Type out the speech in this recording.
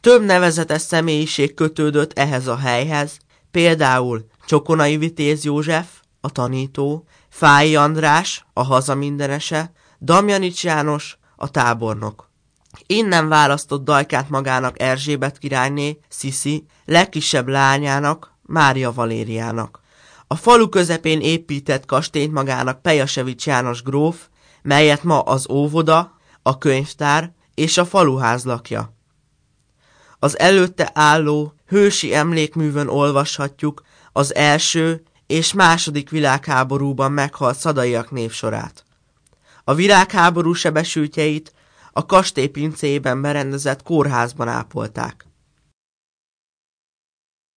Több nevezetes személyiség kötődött ehhez a helyhez, például Csokonai Vitéz József, a tanító, Fályi András, a hazamindenese, Damjanics János, a tábornok. Innen választott Dajkát magának Erzsébet királyné, Sziszi, legkisebb lányának, Mária Valériának. A falu közepén épített kastélyt magának Pejasevics János gróf, melyet ma az óvoda, a könyvtár és a faluház lakja. Az előtte álló hősi emlékművön olvashatjuk az első és második világháborúban meghalt szadaiak névsorát. A világháború sebesültjeit a kastély pincéjében berendezett kórházban ápolták.